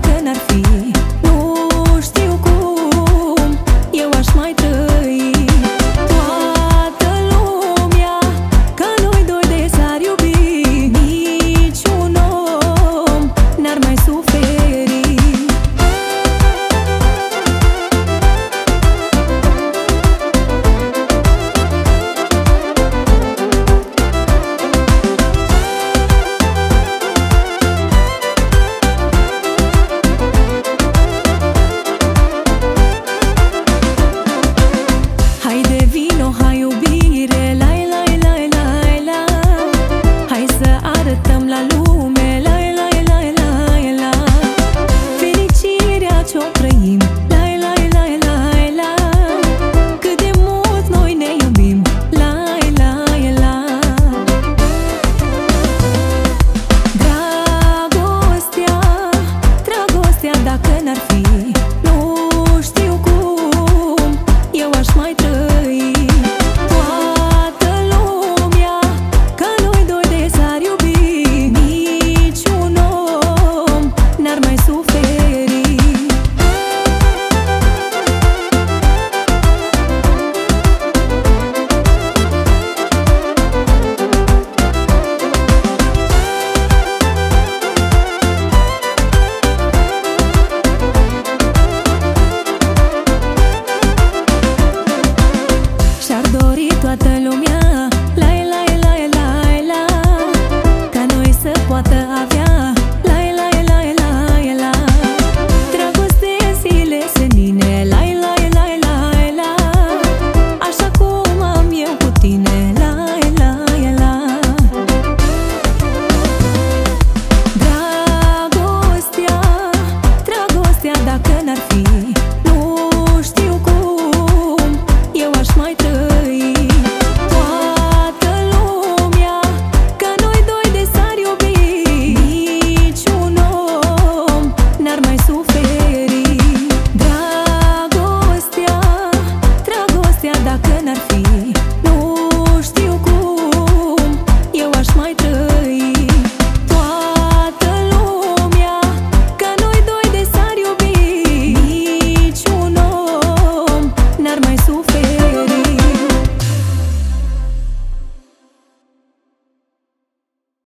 dacă n-ar fi. Nu știu cum eu aș mai trăi. Toată lumea că noi doi de s-ar iubi, niciun om n-ar mai suferi. Haide vino, hai iubire, la la la la la. Hai să arătăm la lume, la la la la la. Fericirea ce-o trăim, la la la la la. Cât de mult noi ne iubim, la la la. Dragostea, dragostea dacă n-ar fi, nu știu cum eu aș mai trăi. Toată lumea că noi doi de s-ar iubi, niciun om n-ar mai suferi. Și-ar dori toată lumea, la la la la la, ca noi să poată avea, la la la la la. Dragoste în zile senine, la la la la la, așa cum am eu cu tine, la la la. Dragostea, dragostea dacă n-ar fi, nu știu cum eu aș mai trăi. Toată lumea că noi doi de s-ar iubi, niciun om n-ar mai suferi. Dragostea, dragostea dacă n-ar fi,